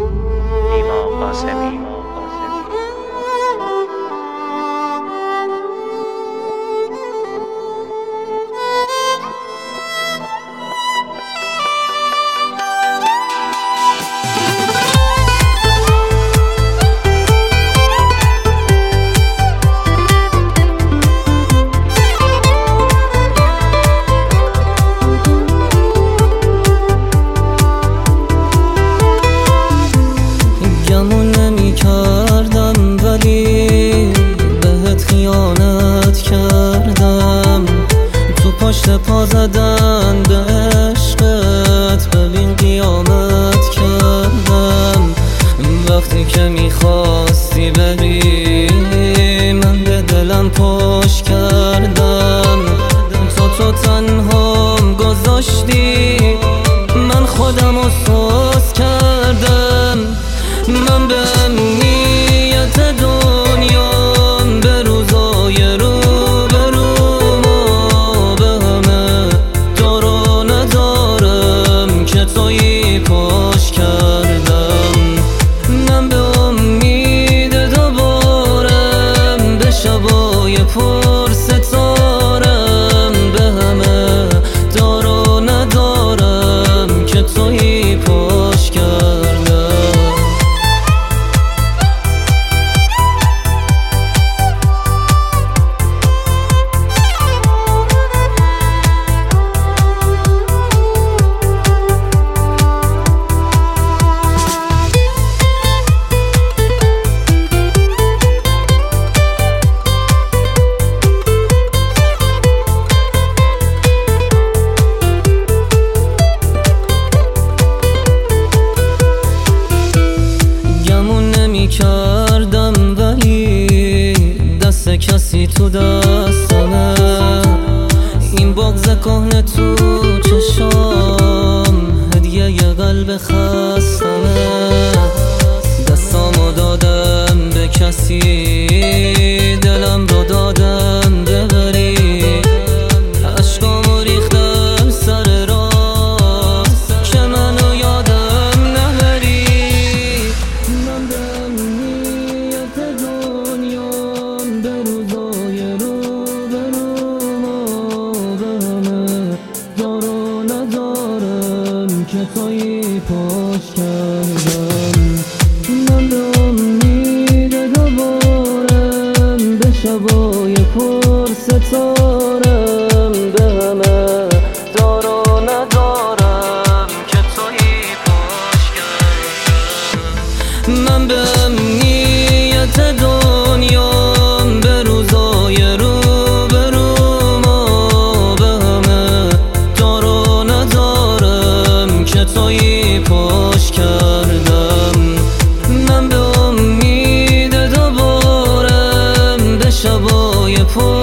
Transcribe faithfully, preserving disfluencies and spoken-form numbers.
نیما قاسمی. گمون نمی کردم ولی بهت خیانت کردم. تو پشت پا زدن به عشقت ببین قیامت کردم. وقتی که میخواستی بری من به دلم پشت کردم. تو تو تنهام گذاشتی من خودم رو سوز کردم. من به امنیت دنیام به روزای رو به روم و به همه دارو ندارم که تویی پاش کردم. من به امید دوبارم به شبای پر ستارم به همه دارو ندارم که تویی پاش کردم. کردم ولی دست کسی تو دستمه. این بغض کهنه تو چشام هدیه ی قلب خستمه. دستامو دادم به کسی دلم رو دادم ببری. عشقامو ریختم سر راست که منو یادم نبری. من به امنیت دنیام به روزای رو به روم و به همه دارو ندارم که تویی پاش کردم. من به امید دوبارم به شبای پر ستارم به همه دارو ندارم که تویی پاش کردم. من به امنیت دنیام به روزای رو به روم و به همه دارو ندارم که تویی پاش کردم. من به امید دوبارم به شبای پر